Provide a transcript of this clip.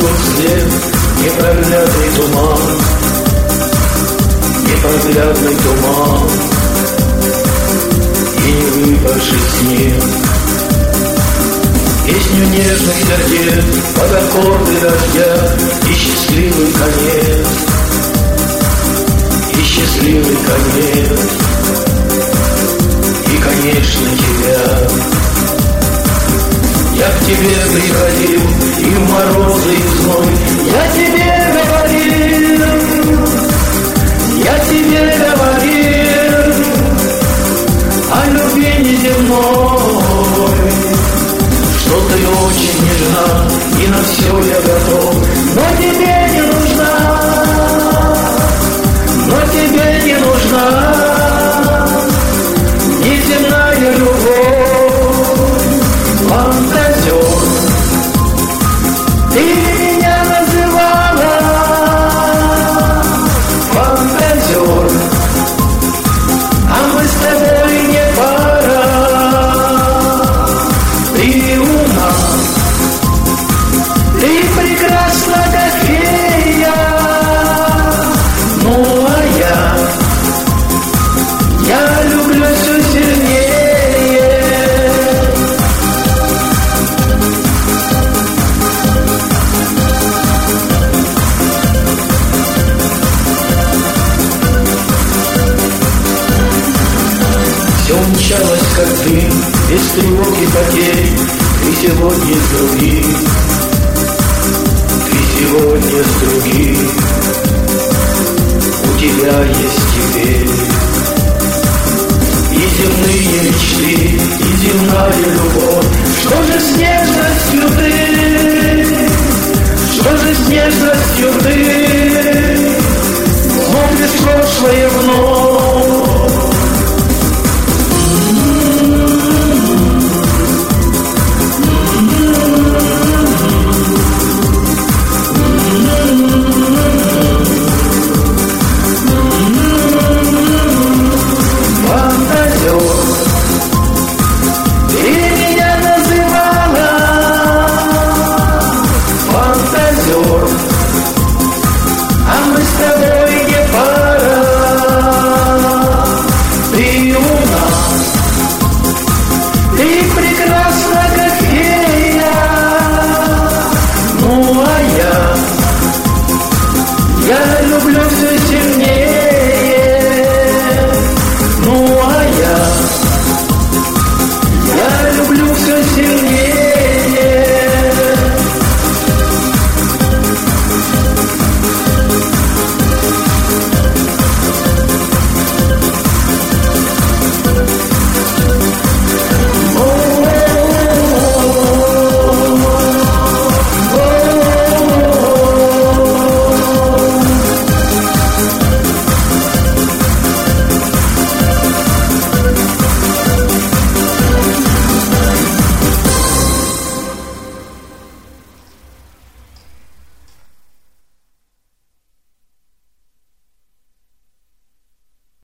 твой след, непроглядный туман, непроглядный туман и не выпавший снег. Песню нежных сердец под аккорды дождя и счастливый конец, и счастливый конец, и, конечно, тебя. Я к тебе приходил и в морозы, и в зной. Я тебе говорил о любви неземной, что ты очень нежна, и на все я готов. Но тебе не нужна, но тебе не нужна неземная любовь. Фантазер, ты меня называла фантазер, а мы с тобой не пара. Ты умна, ты прекрасна, как фея, ну а я люблю все сильнее. Все умчалось, как дым, без тревоги, потерь. Ты сегодня с другим, ты сегодня с другим. У тебя есть теперь и земные мечты, и земная любовь. Что же с нежностью ты, что же с нежностью ты смотришь прошлое вновь? Ты